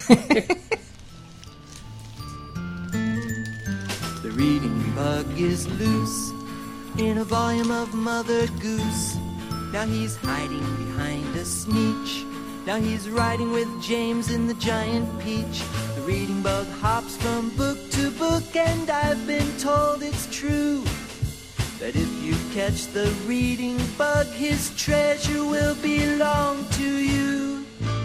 The reading bug is loose in a volume of Mother Goose. Now he's hiding behind a sneetch. Now he's riding with James in the giant peach. The reading bug hops from book to book, and I've been told it's true that if you catch the reading bug, his treasure will belong to you.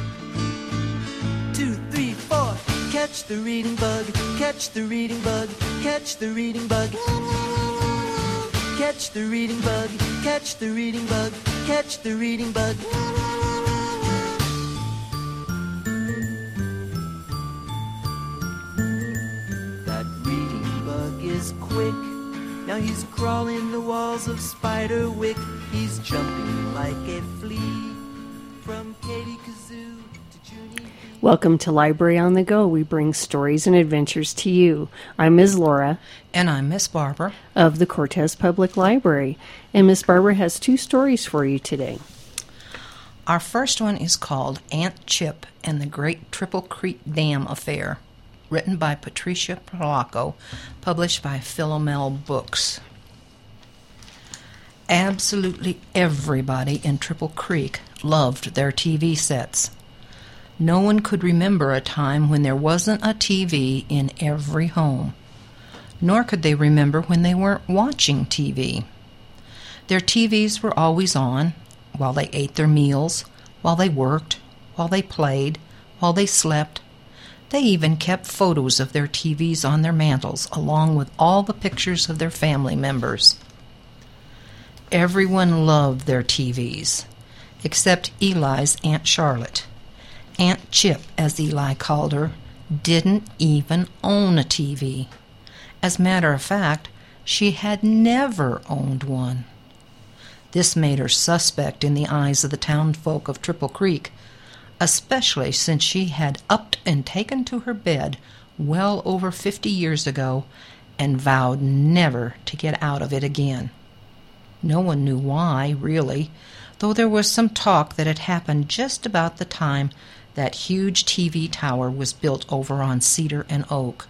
2, 3, 4. Catch the reading bug, catch the reading bug, catch the reading bug. Catch the reading bug, catch the reading bug, catch the reading bug. That reading bug is quick. Now he's crawling the walls of Spiderwick. He's jumping like a flea from Katie Kazoo to Junie. Welcome to Library on the Go. We bring stories and adventures to you. I'm Ms. Laura. And I'm Miss Barbara. Of the Cortez Public Library. And Miss Barbara has 2 stories for you today. Our first one is called Aunt Chip and the Great Triple Creek Dam Affair, written by Patricia Polacco, published by Philomel Books. Absolutely everybody in Triple Creek loved their TV sets. No one could remember a time when there wasn't a TV in every home, nor could they remember when they weren't watching TV. Their TVs were always on, while they ate their meals, while they worked, while they played, while they slept. They even kept photos of their TVs on their mantles, along with all the pictures of their family members. Everyone loved their TVs, except Eli's Aunt Charlotte. Aunt Chip, as Eli called her, didn't even own a TV. As a matter of fact, she had never owned one. This made her suspect in the eyes of the townfolk of Triple Creek, especially since she had upped and taken to her bed well over 50 years ago and vowed never to get out of it again. No one knew why, really, though there was some talk that it happened just about the time that huge TV tower was built over on Cedar and Oak.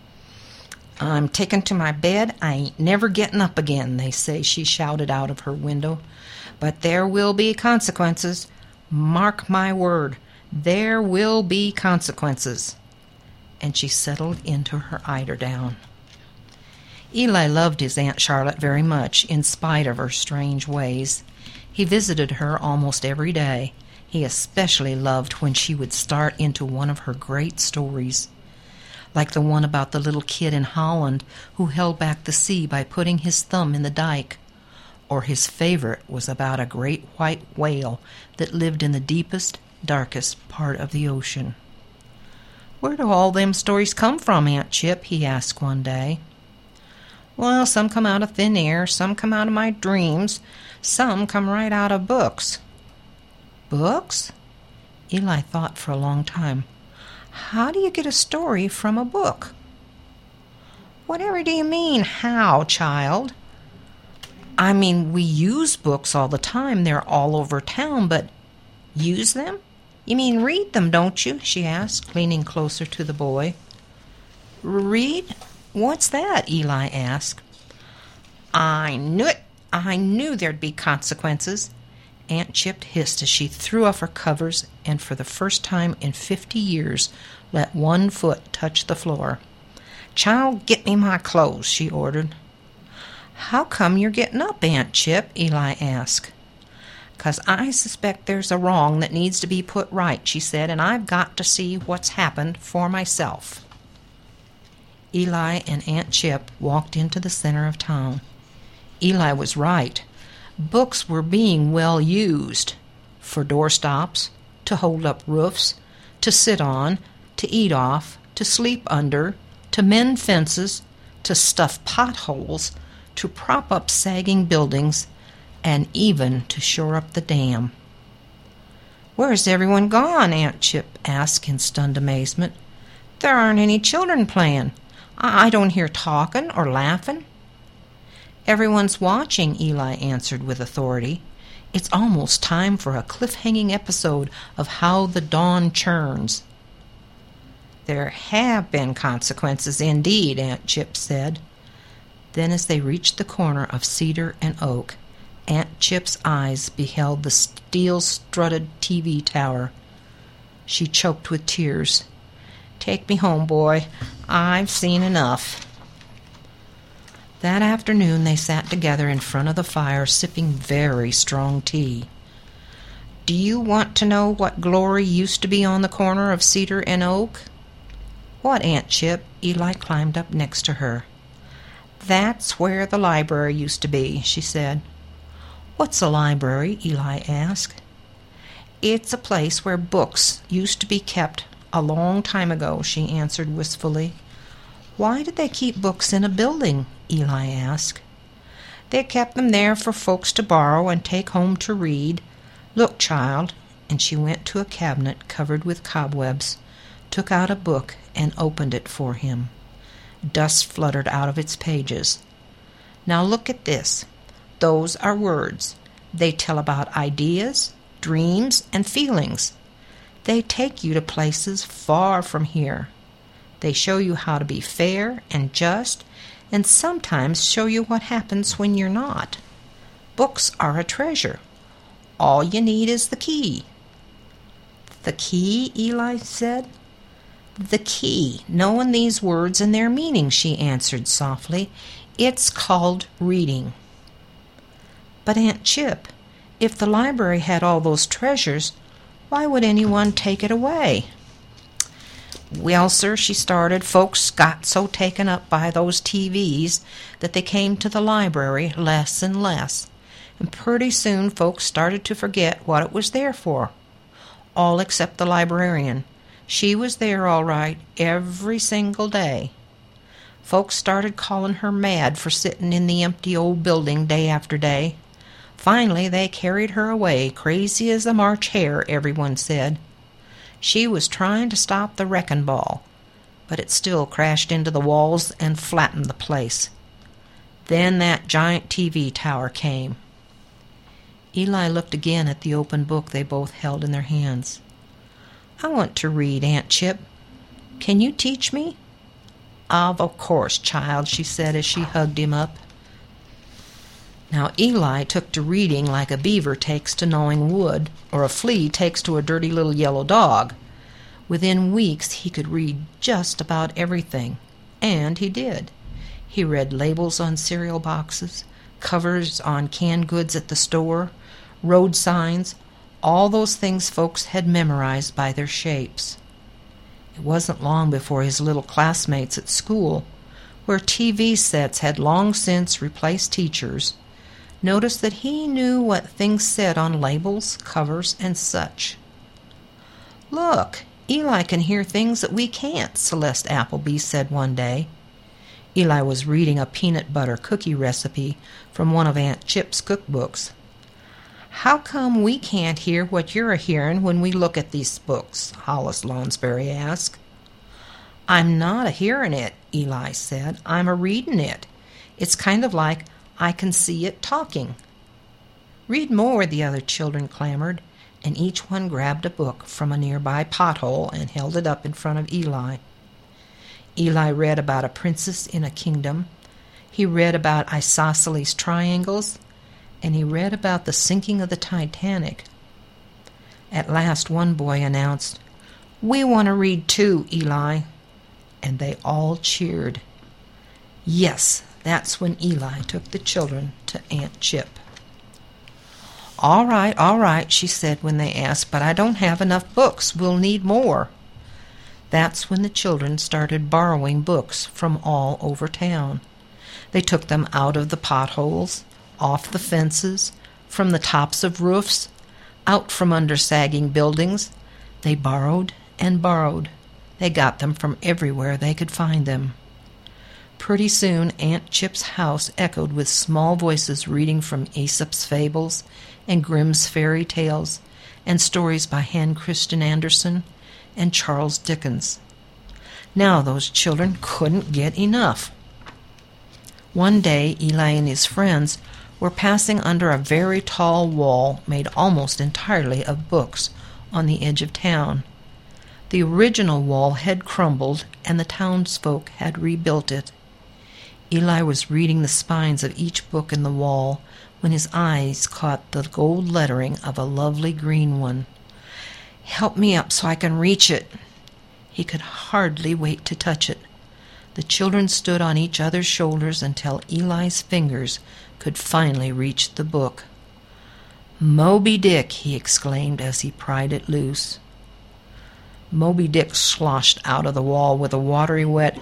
"I'm taken to my bed. I ain't never getting up again," they say she shouted out of her window. "But there will be consequences. Mark my word, there will be consequences." And she settled into her eiderdown. Eli loved his Aunt Charlotte very much, in spite of her strange ways. He visited her almost every day. He especially loved when she would start into one of her great stories, like the one about the little kid in Holland who held back the sea by putting his thumb in the dike. Or his favorite was about a great white whale that lived in the deepest, darkest part of the ocean. "Where do all them stories come from, Aunt Chip?" he asked one day. "Well, some come out of thin air, some come out of my dreams, some come right out of books." "Books?" Eli thought for a long time. "How do you get a story from a book?" "Whatever do you mean, how, child?" "I mean, we use books all the time. They're all over town, but—" "Use them? You mean read them, don't you?" she asked, leaning closer to the boy. "Read? What's that?" Eli asked. "I knew it. I knew there'd be consequences." Aunt Chip hissed as she threw off her covers and for the first time in 50 years let one foot touch the floor. "Child, get me my clothes," she ordered. "How come you're getting up, Aunt Chip?" Eli asked. "'Cause I suspect there's a wrong that needs to be put right," she said, "and I've got to see what's happened for myself." Eli and Aunt Chip walked into the center of town. Eli was right. Books were being well used for doorstops, to hold up roofs, to sit on, to eat off, to sleep under, to mend fences, to stuff potholes, to prop up sagging buildings, and even to shore up the dam. "Where's everyone gone?" Aunt Chip asked in stunned amazement. "There aren't any children playing. I don't hear talking or laughing." "Everyone's watching," Eli answered with authority. "It's almost time for a cliff-hanging episode of How the Dawn Churns." There have been consequences indeed, Aunt Chip said. Then as they reached the corner of Cedar and Oak, Aunt Chip's eyes beheld the steel-strutted TV tower. She choked with tears. "Take me home, boy. I've seen enough." That afternoon they sat together in front of the fire, sipping very strong tea. "Do you want to know what glory used to be on the corner of Cedar and Oak?" "What, Aunt Chip?" Eli climbed up next to her. "That's where the library used to be," she said. "What's a library?" Eli asked. "It's a place where books used to be kept a long time ago," she answered wistfully. "Why did they keep books in a building?" Eli asked. "They kept them there for folks to borrow and take home to read. Look, child," and she went to a cabinet covered with cobwebs, took out a book, and opened it for him. Dust fluttered out of its pages. "Now look at this. Those are words. They tell about ideas, dreams, and feelings. They take you to places far from here. They show you how to be fair and just, and sometimes show you what happens when you're not. Books are a treasure. All you need is the key." "The key?" Eli said. "The key, knowing these words and their meaning," she answered softly. "It's called reading." "But, Aunt Chip, if the library had all those treasures, why would anyone take it away?" "Well, sir," she started, "folks got so taken up by those TVs that they came to the library less and less, and pretty soon folks started to forget what it was there for. All except the librarian. She was there all right every single day. Folks started calling her mad for sitting in the empty old building day after day. Finally they carried her away, crazy as a March hare, everyone said. She was trying to stop the wrecking ball, but it still crashed into the walls and flattened the place. Then that giant TV tower came." Eli looked again at the open book they both held in their hands. "I want to read, Aunt Chip. Can you teach me?" "Of course, child," she said as she hugged him up. Now Eli took to reading like a beaver takes to gnawing wood, or a flea takes to a dirty little yellow dog. Within weeks he could read just about everything, and he did. He read labels on cereal boxes, covers on canned goods at the store, road signs, all those things folks had memorized by their shapes. It wasn't long before his little classmates at school, where TV sets had long since replaced teachers, noticed that he knew what things said on labels, covers, and such. "Look, Eli can hear things that we can't," Celeste Appleby said one day. Eli was reading a peanut butter cookie recipe from one of Aunt Chip's cookbooks. "How come we can't hear what you're a-hearing when we look at these books?" Hollis Lonsbury asked. "I'm not a-hearing it," Eli said. "I'm a-reading it. It's kind of like I can see it talking." "Read more," the other children clamored, and each one grabbed a book from a nearby pothole and held it up in front of Eli. Eli read about a princess in a kingdom. He read about isosceles triangles, and he read about the sinking of the Titanic. At last one boy announced, "We want to read too, Eli," and they all cheered. Yes, that's when Eli took the children to Aunt Chip. All right, she said when they asked, "but I don't have enough books. We'll need more." That's when the children started borrowing books from all over town. They took them out of the potholes, off the fences, from the tops of roofs, out from under sagging buildings. They borrowed and borrowed. They got them from everywhere they could find them. Pretty soon Aunt Chip's house echoed with small voices reading from Aesop's fables and Grimm's fairy tales and stories by Hans Christian Andersen and Charles Dickens. Now those children couldn't get enough. One day Eli and his friends were passing under a very tall wall made almost entirely of books on the edge of town. The original wall had crumbled, and the townsfolk had rebuilt it. Eli was reading the spines of each book in the wall when his eyes caught the gold lettering of a lovely green one. "Help me up so I can reach it." He could hardly wait to touch it. The children stood on each other's shoulders until Eli's fingers could finally reach the book. "Moby Dick," he exclaimed as he pried it loose. Moby Dick sloshed out of the wall with a watery wet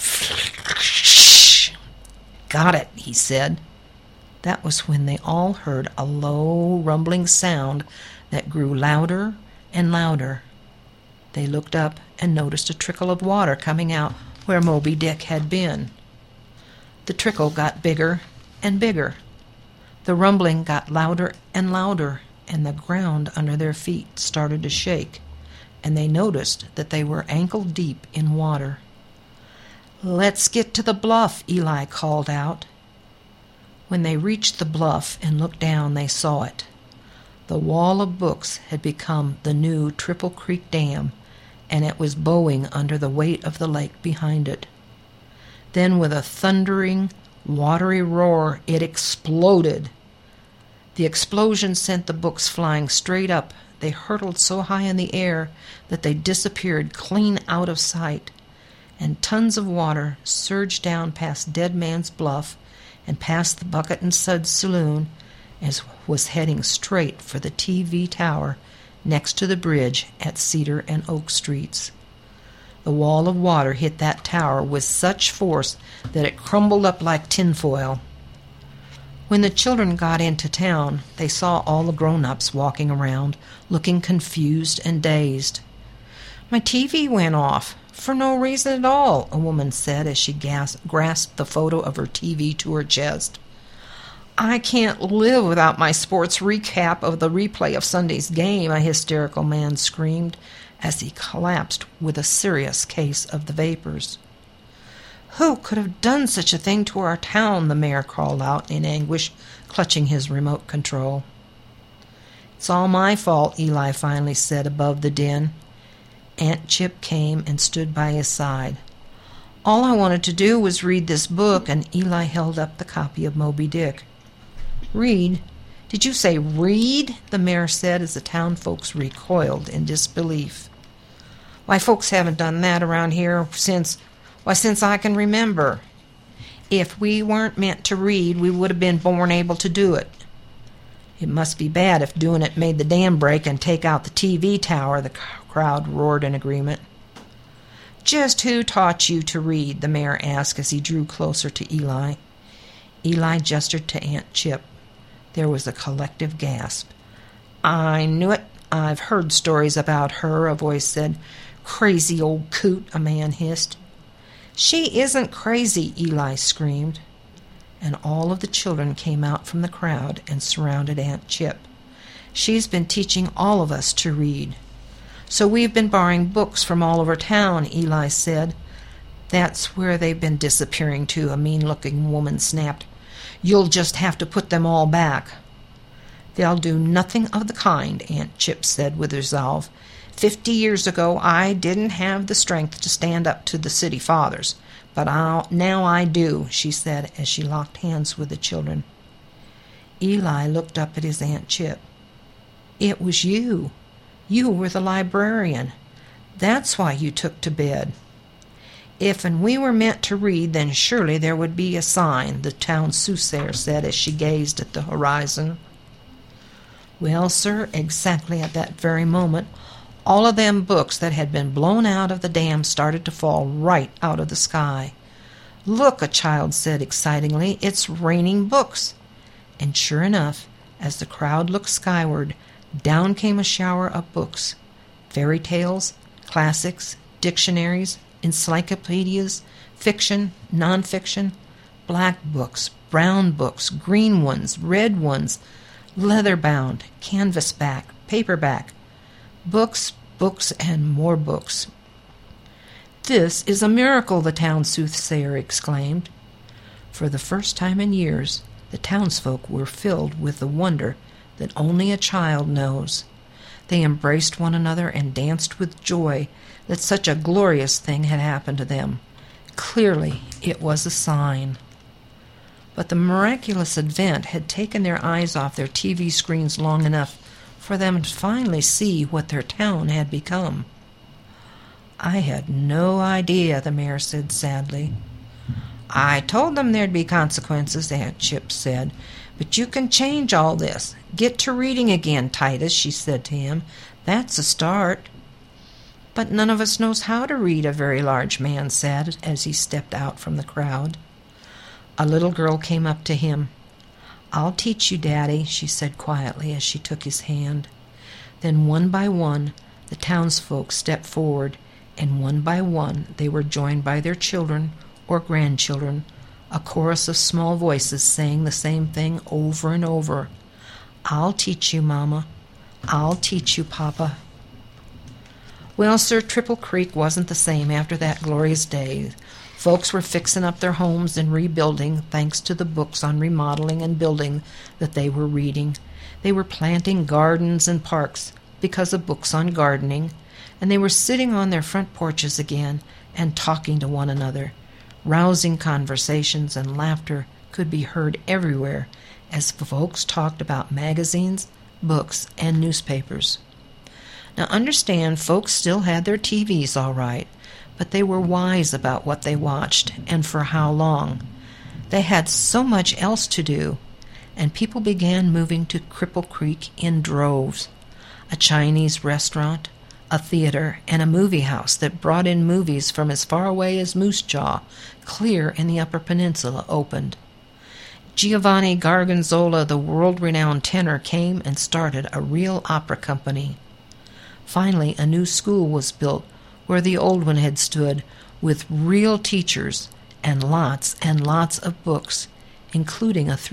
"Shh!" "Got it," he said. That was when they all heard a low, rumbling sound that grew louder and louder. They looked up and noticed a trickle of water coming out where Moby Dick had been. The trickle got bigger and bigger. The rumbling got louder and louder, and the ground under their feet started to shake, and they noticed that they were ankle-deep in water. "Let's get to the bluff," Eli called out. When they reached the bluff and looked down, they saw it. The wall of books had become the new Triple Creek Dam, and it was bowing under the weight of the lake behind it. Then, with a thundering, watery roar, it exploded. The explosion sent the books flying straight up. They hurtled so high in the air that they disappeared clean out of sight, and tons of water surged down past Dead Man's Bluff and past the Bucket and Suds Saloon, as was heading straight for the TV tower next to the bridge at Cedar and Oak Streets. The wall of water hit that tower with such force that it crumbled up like tinfoil. When the children got into town, they saw all the grown-ups walking around, looking confused and dazed. "My TV went off, for no reason at all," a woman said as she grasped the photo of her TV to her chest. "I can't live without my sports recap of the replay of Sunday's game," a hysterical man screamed as he collapsed with a serious case of the vapors. "Who could have done such a thing to our town?" the mayor called out in anguish, clutching his remote control. "It's all my fault," Eli finally said above the din. Aunt Chip came and stood by his side. "All I wanted to do was read this book," and Eli held up the copy of Moby Dick. "Read? Did you say read?" the mayor said as the town folks recoiled in disbelief. "Why, folks haven't done that around here since I can remember. If we weren't meant to read, we would have been born able to do it." "It must be bad if doing it made the dam break and take out the TV tower," the crowd roared in agreement. "Just who taught you to read?" the mayor asked as he drew closer to Eli. Eli gestured to Aunt Chip. There was a collective gasp. "I knew it. I've heard stories about her," a voice said. "Crazy old coot," a man hissed. "She isn't crazy," Eli screamed. And all of the children came out from the crowd and surrounded Aunt Chip. "She's been teaching all of us to read." "So we've been borrowing books from all over town," Eli said. "That's where they've been disappearing to," a mean-looking woman snapped. "You'll just have to put them all back." "They'll do nothing of the kind," Aunt Chip said with resolve. 50 years ago I didn't have the strength to stand up to the city fathers, but now I do," she said as she locked hands with the children. Eli looked up at his Aunt Chip. "It was you. You were the librarian. That's why you took to bed." "If and we were meant to read, then surely there would be a sign," the town soothsayer said as she gazed at the horizon. Well, sir, exactly at that very moment, all of them books that had been blown out of the dam started to fall right out of the sky. "Look," a child said excitingly, "it's raining books." And sure enough, as the crowd looked skyward, down came a shower of books. Fairy tales, classics, dictionaries, encyclopedias, fiction, non-fiction, black books, brown books, green ones, red ones, leather-bound, canvas-back, paperback. Books, books, and more books. "This is a miracle," the town soothsayer exclaimed. For the first time in years, the townsfolk were filled with the wonder that only a child knows. They embraced one another and danced with joy that such a glorious thing had happened to them. Clearly, it was a sign. But the miraculous event had taken their eyes off their TV screens long enough for them to finally see what their town had become. "I had no idea," the mayor said sadly. "I told them there'd be consequences," Aunt Chip said. "But you can change all this. Get to reading again, Titus," she said to him. "That's a start." "But none of us knows how to read," a very large man said as he stepped out from the crowd. A little girl came up to him. "I'll teach you, Daddy," she said quietly as she took his hand. Then one by one the townsfolk stepped forward, and one by one they were joined by their children or grandchildren, a chorus of small voices saying the same thing over and over. "I'll teach you, Mama. I'll teach you, Papa." Well, sir, Triple Creek wasn't the same after that glorious day. Folks were fixing up their homes and rebuilding, thanks to the books on remodeling and building that they were reading. They were planting gardens and parks because of books on gardening, and they were sitting on their front porches again and talking to one another. Rousing conversations and laughter could be heard everywhere as folks talked about magazines, books, and newspapers. Now understand, folks still had their TVs all right, but they were wise about what they watched and for how long. They had so much else to do, and people began moving to Cripple Creek in droves. A Chinese restaurant, a theater, and a movie house that brought in movies from as far away as Moose Jaw, clear in the Upper Peninsula, opened. Giovanni Gargonzola, the world-renowned tenor, came and started a real opera company. Finally, a new school was built where the old one had stood, with real teachers and lots of books, including a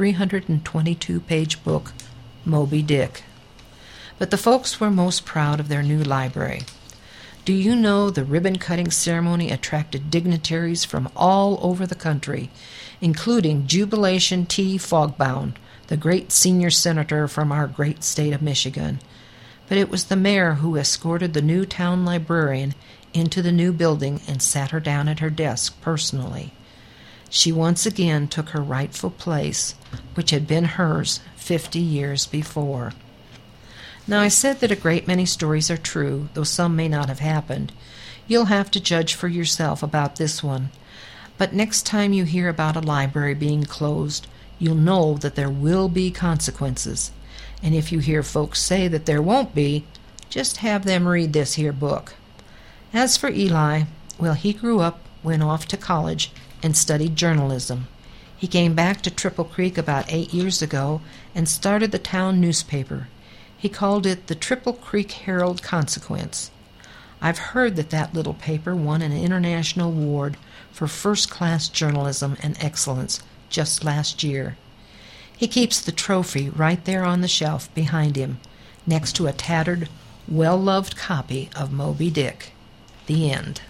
322-page book, Moby Dick. But the folks were most proud of their new library. Do you know the ribbon-cutting ceremony attracted dignitaries from all over the country, including Jubilation T. Fogbaum, the great senior senator from our great state of Michigan. But it was the mayor who escorted the new town librarian into the new building and sat her down at her desk personally. She once again took her rightful place, which had been hers 50 years before. Now, I said that a great many stories are true, though some may not have happened. You'll have to judge for yourself about this one. But next time you hear about a library being closed, you'll know that there will be consequences. And if you hear folks say that there won't be, just have them read this here book. As for Eli, well, he grew up, went off to college, and studied journalism. He came back to Triple Creek about 8 years ago and started the town newspaper. He called it the Triple Creek Herald-Consequence. I've heard that little paper won an international award for first-class journalism and excellence just last year. He keeps the trophy right there on the shelf behind him, next to a tattered, well-loved copy of Moby Dick. The end.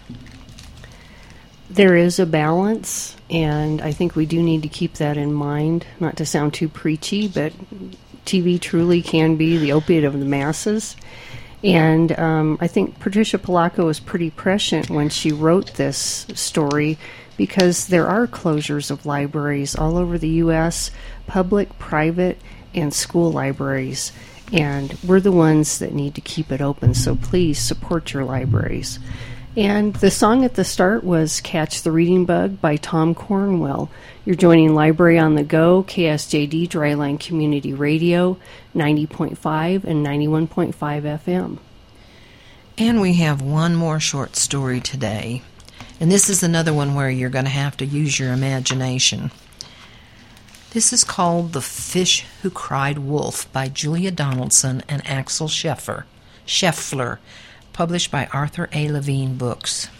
There is a balance, and I think we do need to keep that in mind, not to sound too preachy, but TV truly can be the opiate of the masses. And I think Patricia Polacco was pretty prescient when she wrote this story, because there are closures of libraries all over the U.S., public, private, and school libraries. And we're the ones that need to keep it open, so please support your libraries. And the song at the start was Catch the Reading Bug by Tom Cornwell. You're joining Library on the Go, KSJD Dryland Community Radio, 90.5 and 91.5 FM. And we have one more short story today. And this is another one where you're going to have to use your imagination. This is called The Fish Who Cried Wolf by Julia Donaldson and Axel Scheffler, published by Arthur A. Levine Books.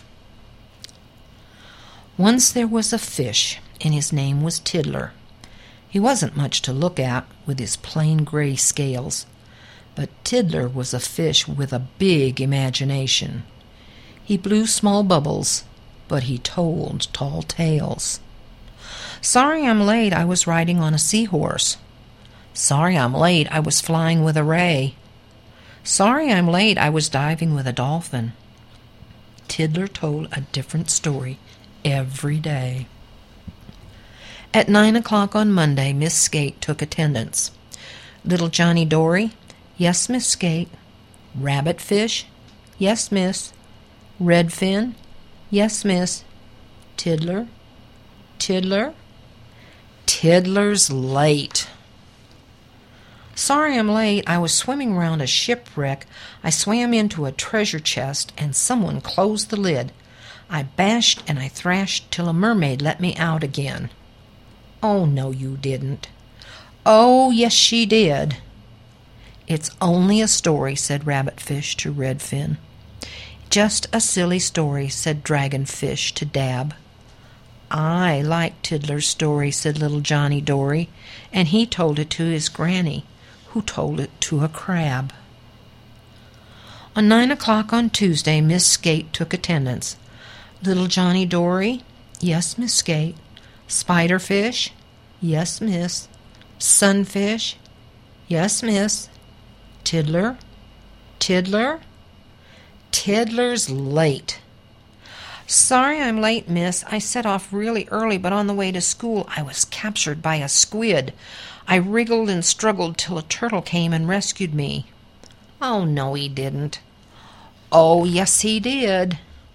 Once there was a fish, and his name was Tiddler. He wasn't much to look at with his plain gray scales, but Tiddler was a fish with a big imagination. He blew small bubbles, but he told tall tales. Sorry I'm late, I was riding on a seahorse. Sorry I'm late, I was flying with a ray. Sorry I'm late. I was diving with a dolphin. Tiddler told a different story every day. At 9 o'clock on Monday, Miss Skate took attendance. Little Johnny Dory, yes, Miss Skate. Rabbitfish, yes, miss. Redfin, yes, miss. Tiddler, Tiddler, Tiddler's late. Sorry I'm late. I was swimming around a shipwreck. I swam into a treasure chest, and someone closed the lid. I bashed and I thrashed till a mermaid let me out again. Oh, no, you didn't. Oh, yes, she did. It's only a story, said Rabbitfish to Redfin. Just a silly story, said Dragonfish to Dab. I like Tiddler's story, said little Johnny Dory, and he told it to his granny, who told it to a crab. On 9 o'clock on Tuesday, Miss Skate took attendance. Little Johnny Dory, yes, Miss Skate. Spiderfish, yes, miss. Sunfish, yes, miss. Tiddler, Tiddler, Tiddler's late. Sorry I'm late, miss. I set off really early, but on the way to school I was captured by a squid. I wriggled and struggled till a turtle came and rescued me. Oh, no, he didn't. Oh, yes, he did.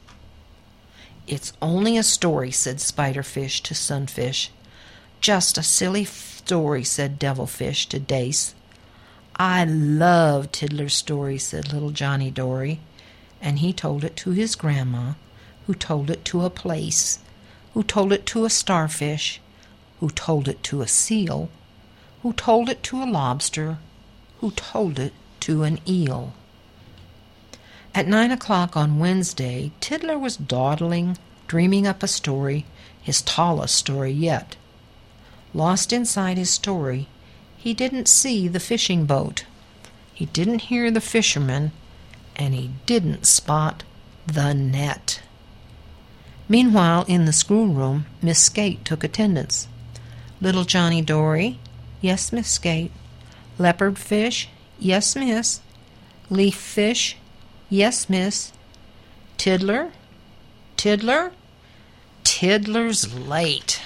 It's only a story, said Spiderfish to Sunfish. Just a silly story, said Devilfish to Dace. I love Tiddler's story, said little Johnny Dory, and he told it to his grandma, who told it to a plaice, who told it to a starfish, who told it to a seal, who told it to a lobster, who told it to an eel. At 9 o'clock on Wednesday, Tiddler was dawdling, dreaming up a story, his tallest story yet. Lost inside his story, he didn't see the fishing boat, he didn't hear the fisherman, and he didn't spot the net. Meanwhile, in the schoolroom, Miss Skate took attendance. Little Johnny Dory, yes, Miss Skate. Leopardfish, yes, miss. Leaffish, yes, miss. Tiddler, Tiddler, Tiddler's late.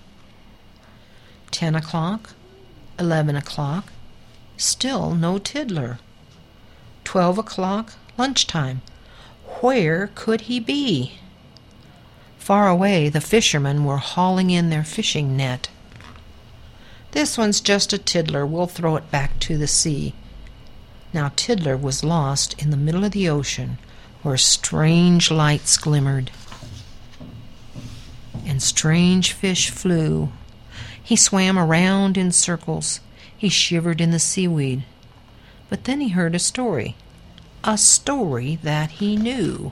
10 o'clock, 11 o'clock, still no Tiddler. 12 o'clock, lunchtime. Where could he be? Far away, the fishermen were hauling in their fishing net. This one's just a Tiddler. We'll throw it back to the sea. Now Tiddler was lost in the middle of the ocean, where strange lights glimmered, and strange fish flew. He swam around in circles. He shivered in the seaweed. But then he heard a story that he knew.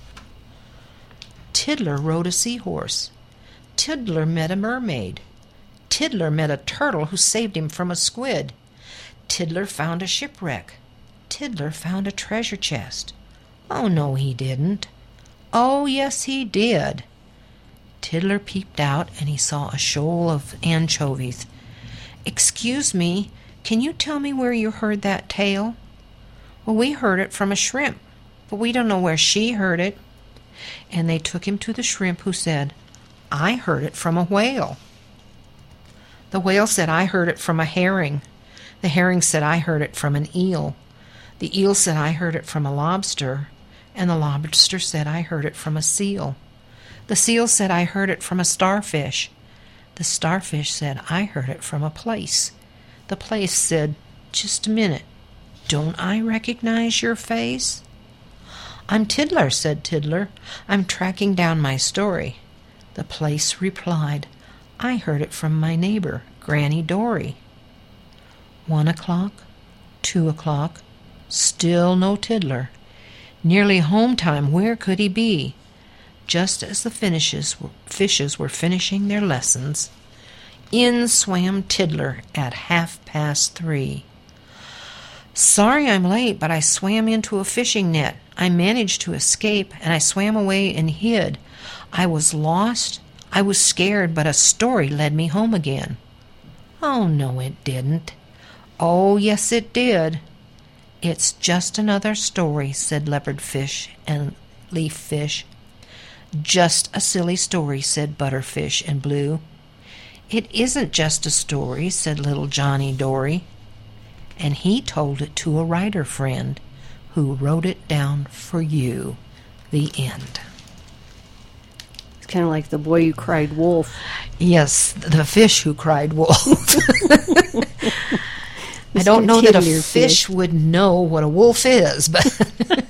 Tiddler rode a seahorse. Tiddler met a mermaid. Tiddler met a turtle who saved him from a squid. Tiddler found a shipwreck. Tiddler found a treasure chest. Oh, no, he didn't. Oh, yes, he did. Tiddler peeped out, and he saw a shoal of anchovies. Excuse me, can you tell me where you heard that tale? Well, we heard it from a shrimp, but we don't know where she heard it. And they took him to the shrimp, who said, I heard it from a whale. The whale said, I heard it from a herring. The herring said, I heard it from an eel. The eel said, I heard it from a lobster. And the lobster said, I heard it from a seal. The seal said, I heard it from a starfish. The starfish said, I heard it from a plaice. The plaice said, just a minute, don't I recognize your face? I'm Tiddler, said Tiddler. I'm tracking down my story. The plaice replied, I heard it from my neighbor, Granny Dory. 1 o'clock, 2 o'clock, still no Tiddler. Nearly home time, where could he be? Just as the fishes were finishing their lessons, in swam Tiddler at 3:30. Sorry I'm late, but I swam into a fishing net. I managed to escape, and I swam away and hid. I was lost, I was scared, but a story led me home again. Oh, no, it didn't. Oh, yes, it did. It's just another story, said leopard fish and leaf fish. Just a silly story, said butterfish and blue. It isn't just a story, said little Johnny Dory. And he told it to a writer friend who wrote it down for you. The end. It's kind of like the boy who cried wolf. Yes, the fish who cried wolf. I don't know that a fish would know what a wolf is, but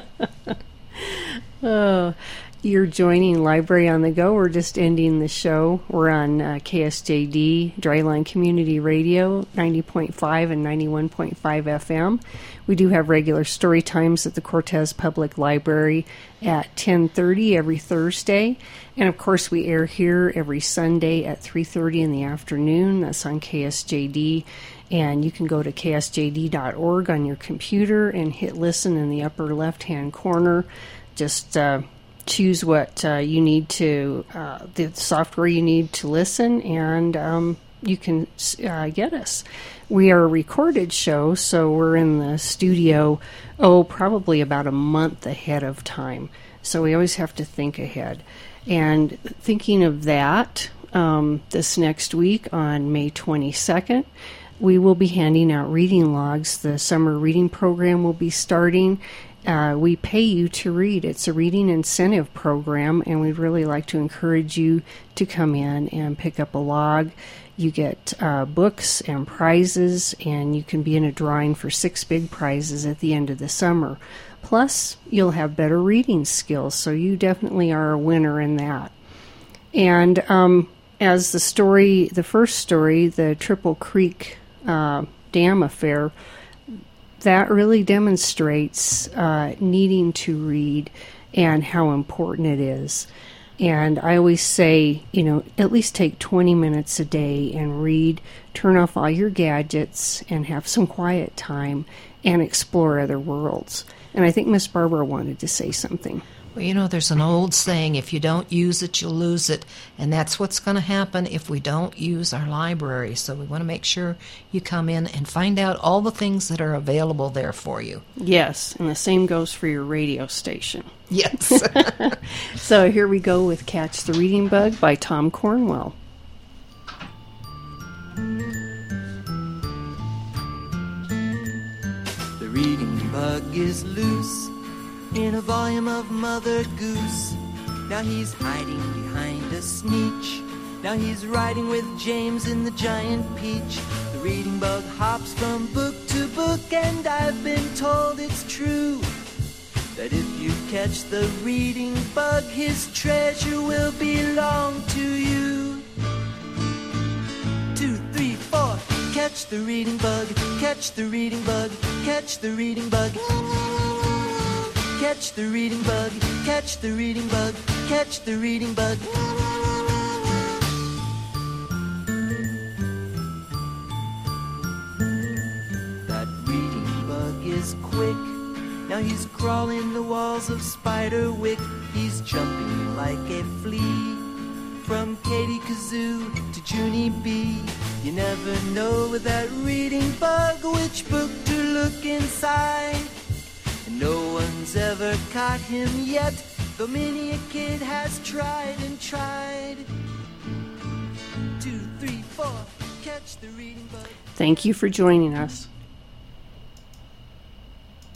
you're joining Library on the Go. We're just ending the show. We're on KSJD, Dryline Community Radio, 90.5 and 91.5 FM. We do have regular story times at the Cortez Public Library at 10:30 every Thursday. And, of course, we air here every Sunday at 3:30 in the afternoon. That's on KSJD. And you can go to ksjd.org on your computer and hit listen in the upper left-hand corner. Just choose what you need to, the software you need to listen, and you can get us. We are a recorded show, so we're in the studio, probably about a month ahead of time. So we always have to think ahead. And thinking of that, this next week on May 22nd, we will be handing out reading logs. The summer reading program will be starting. We pay you to read. It's a reading incentive program, and we'd really like to encourage you to come in and pick up a log. You get books and prizes, and you can be in a drawing for 6 big prizes at the end of the summer. Plus, you'll have better reading skills, so you definitely are a winner in that. And as the first story, the Triple Creek Dam affair, that really demonstrates needing to read and how important it is. And I always say, at least take 20 minutes a day and read, turn off all your gadgets, and have some quiet time and explore other worlds. And I think Miss Barbara wanted to say something. Well, there's an old saying, if you don't use it, you'll lose it. And that's what's going to happen if we don't use our library. So we want to make sure you come in and find out all the things that are available there for you. Yes, and the same goes for your radio station. Yes. So here we go with Catch the Reading Bug by Tom Cornwell. The reading bug is loose in a volume of Mother Goose. Now he's hiding behind a sneetch. Now he's riding with James in the giant peach. The reading bug hops from book to book, and I've been told it's true that if you catch the reading bug, his treasure will belong to you. 2, 3, 4. Catch the reading bug, catch the reading bug, catch the reading bug. Catch the reading bug, catch the reading bug, catch the reading bug. That reading bug is quick. Now he's crawling the walls of Spiderwick. He's jumping like a flea from Katy Kazoo to Junie B. You never know with that reading bug which book to look inside. No one's ever caught him yet, though many a kid has tried and tried. 2, 3, 4, catch the reading bug. Thank you for joining us.